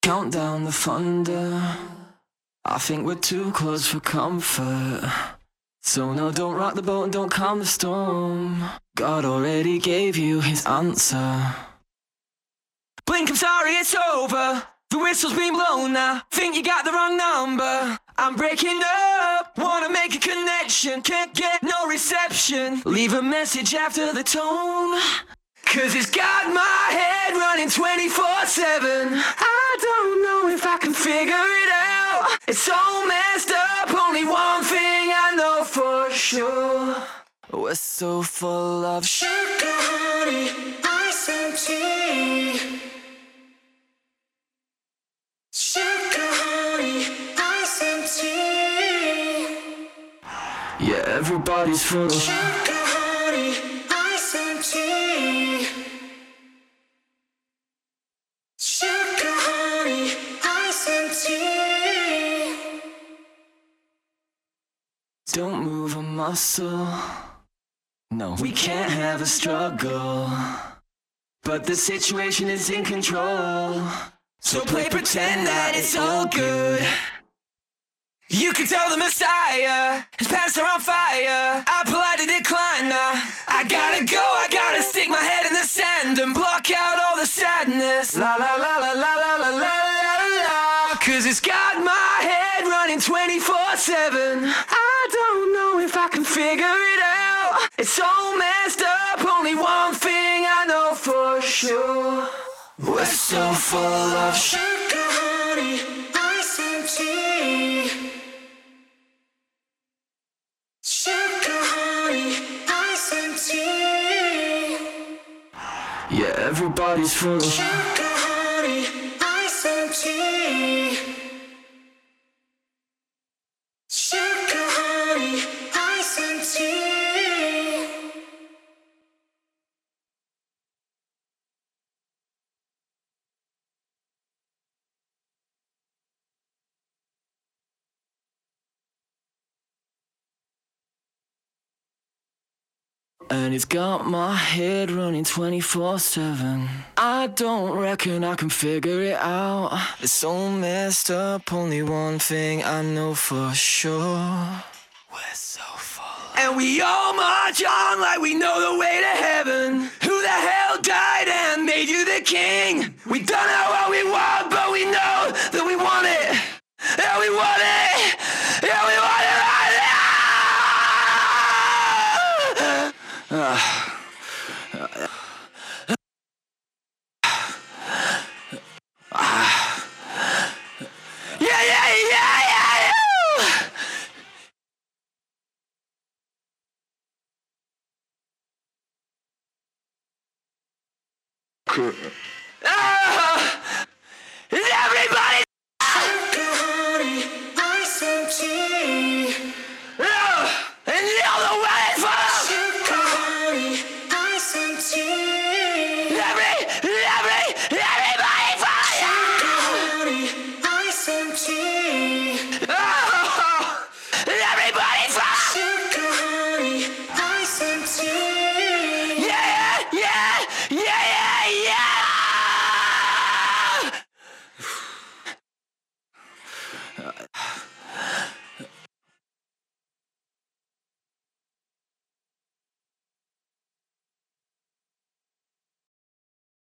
count down the thunder. I think we're too close for comfort. So no, don't rock the boat and don't calm the storm. God already gave you his answer. Blink, I'm sorry, it's over. The whistle's been blown now. Think you got the wrong number. I'm breaking up, wanna make a connection. Can't get no reception. Leave a message after the tone. Cause it's got my head running 24/7. I don't know if I can figure it out. It's so messed up, only one thing I know for sure. We're so full of sugar, honey, ice and tea. Sugar, honey, ice and tea. Yeah, everybody's full of sugar, honey, ice and tea. Sugar, honey, ice and tea. Don't move a muscle. No, we can't have a struggle. But the situation is in control. So play pretend that it's all good. You can tell the Messiah, his pants are on fire. I politely decline now. I gotta go, I gotta stick my head in the sand and block out all the sadness. La la la la la la la la la la. Cause it's got my head running 24/7. I don't know if I can figure it out. It's so messed up, only one thing I know for sure. We're so full of sugar, honey, ice and tea. Sugar, honey, ice and tea. Yeah, everybody's full of sugar, honey, ice and tea. Sugar, honey, ice and tea. And it's got my head running 24/7. I don't reckon I can figure it out. It's so messed up, only one thing I know for sure. We're so full. And we all march on like we know the way to heaven. Who the hell died and made you the king? We don't know what we want, but we know that we want it. Yeah, we want it. Yeah, we want it right now. Yeah.